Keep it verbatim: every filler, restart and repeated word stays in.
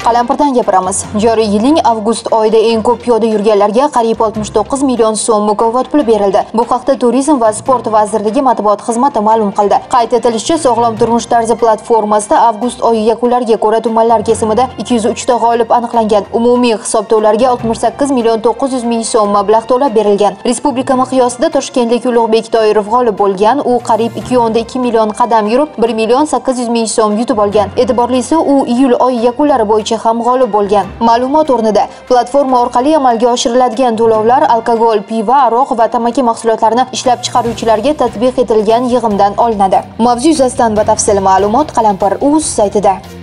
Qalampirdan gapiramiz. Joriy yilning avgust oyida eng ko'p piyoda yurganlarga qariyb oltmish to'qqiz million so'm mukofot puli berildi. Bu haqda Turizm va sport vazirligi matbuot xizmati ma'lum qildi. Qayd etilishicha, Sog'lom turmush tarzi platformasida avgust oyi yakunlariga ko'ra tumanlar kesimida ikki yuz uch ta g'olib aniqlangan. Umumiy hisobtovlarga oltmish sakkiz million to'qqiz yuz ming so'm mablag' to'lab berilgan. Respublika miqyosida Toshkentlik Ulug'bek Toirov g'olib bo'lgan. U qariyb ikki nuqta ikki million qadam yurib, bir million sakkiz yuz ming so'm yutib olgan. E'tiborlisi, u iyul oyi yakunlari bo'yicha ham g'olib bo'lgan. Ma'lumot o'rnida platforma orqali amalga oshiriladigan to'lovlar alkogol, pivo, aroq va tamaki mahsulotlarini ishlab chiqaruvchilarga tatbiq etilgan yig'imdan olinadi. Mavzu yuzasidan batafsil ma'lumot Qalampir.uz saytida.